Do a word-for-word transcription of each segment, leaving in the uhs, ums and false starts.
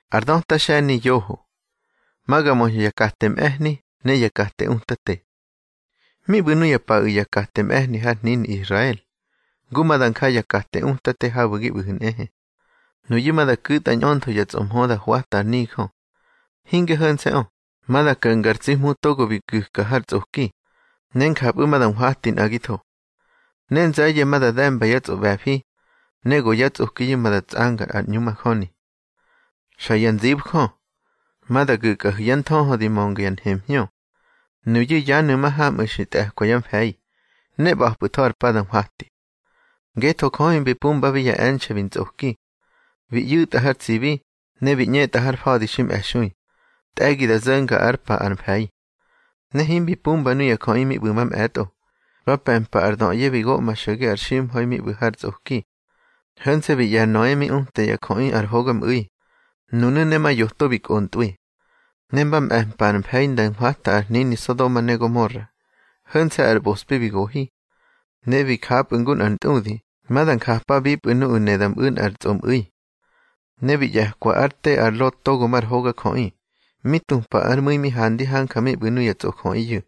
Ardonta shani yoho. Magamos yakastem ehni, ne yakaste untate. Mi bunu yapa yakastem ehni hat nin Israel. Gumadan ka yakaste untate habugi buhin ehe. Nuyimada kutan onto yatsomhoda huata niko. Hinge hanse on. Mada kangartsis mutogo bikuka hartsoki. Nen kap umadan huatin agito. Nen zaye mada damba yatso bafi. Nego yatsoki mada tsangar at nyuma honi. Shayan zibho. Mada guka yantoho di mongian hemhyo. Nuyi yanu maha mushita koyan fei. Ne bahputor padan huati. Geto koin bipumba via enche vintsoki. Vi yuta har tsibi. Ne vi nyeta har fadishim eshui. Tagi da zanga arpa arpei. Ne himbi pumba nuya koimi bumam eto. Rapen pa ardon ye vigo mashuge arshim hoimi buhar zoki. Hense vi ya noemi unte ya koin arhogam ui. Nunu nema yohto vik ontui. Nembam empa arpein dan hata arnini sodoma negomorra. Hense arbospi vigohi. Ne vi kap ungun antudi. Madan kapa vip unu unedam un arzom ui. Ne vi ya kwa arte arlot togo mar hoga koin. Mitung pa armui mi handi han kami bunu yatso koi yu.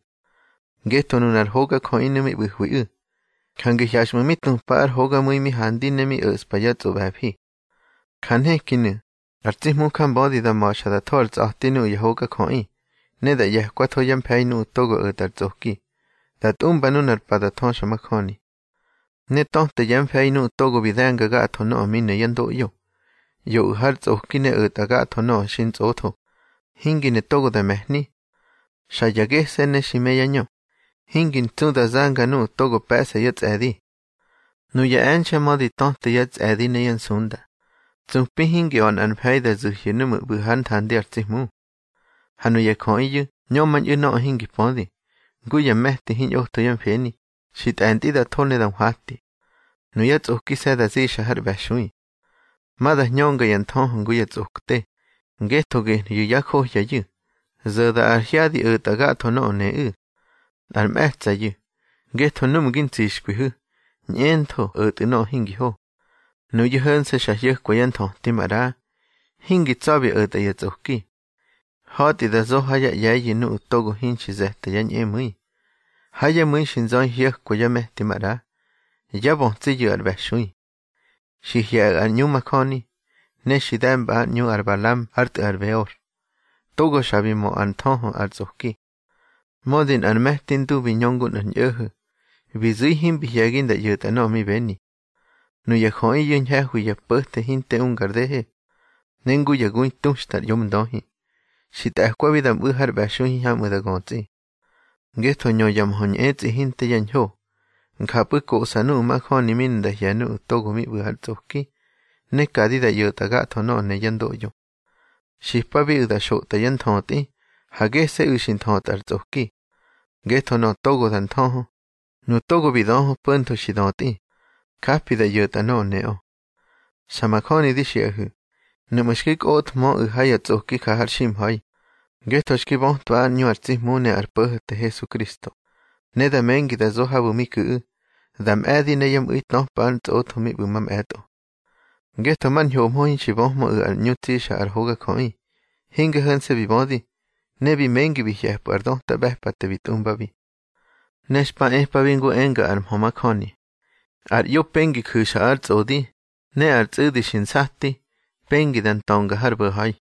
Geto nunar hoga koi nemi buhui u. Kange yashma mitung pa ar hoga mui mi handi nemi us pa yatso babi. Kanhe kinu. Artis mu kan bodi da masha da tol zahtinu ya hoga koi. Ne da yah kwa toyam pei nu togo utar zoki. Dat umba nunar pa da tonsha makoni. Ne tonte yam pei nu togo vidanga ga tono amine yando yo. Yo uhar zoki ne utaga tono shin zoto. Hingin togo da mehni. Shayage sene shimeyanyo. Hingin tuda zanga nu togo pesa yats edi. Nu ya enche modi tonte yats edi neyan sunda. Zumpi hingi on an paida zuhi numu buhan tandi artimu. Hanu ya koi yu, nyoman yu no hingi podi. Guya mehti hin yohto yan feni. Shit andi da tone dan hati. Nu yats uki seda zi shahar bashui. Mada nyonga yan tonhon guya tsukte. Geto ge yu yakho ya yu. Zada arhiadi utaga tono ne u. Armetza yu. Geto num gintish hu. Niento utino hingi ho. Nu yu hense shahye kwayanto timara. Hingi tsabi utayatsuki. Hati da zo haya yayi nu utogo hinchi zeta yan emui. Haya mui shinzon hiya kwayame timara. Yabon tsi yu arbashui. Shihya anyuma koni. Ne shidam ba nyu arbalam art arveor. Togo shabimo antoho arzoki. Modin armehtin tu vinyongun an yehu. Vizihim bihagin da yutano mi beni. Nu yakhoi yun yahu ya perte hinte un gardehe. Nengu yagun tumstar yom dohi. Shita kwa vidam uhar bashuhi ham udagonti. Geto nyo yam hon etzi hinte yan ho. Nkapu ko sanu makhoni min da yanu togo mi uhar zoki. Ne kadida yutaga tono ne yando yo. Shipabi uda shota yan tonti. Hage se ushin tontar zoki. Geto no togo dan toho. Nu togo bidonho punto shidoti. Kapida yuta no neo. Samakoni dishiahu. Nu mushkik ot mo uhaya zoki kahar shimhoi. Geto shkibon toa nyu artih mune arpuh te Jesu Kristo. Ne da mengi da zohabu miku u. Dam edi ne yam uit no pan zoto mi bumam eto. Geto man yo mohin shibon mo u al nyuti sha arhoga koi. Hinga hanse bibodi. Ne bi mengi bihya pardon tabeh patte bitumbabi. Neshpa ehpa bingu enga arm homa koni. Ar yo pengi kusha ar zodi. Ne ar zudi shin sati. Pengi dan tonga harbu hai.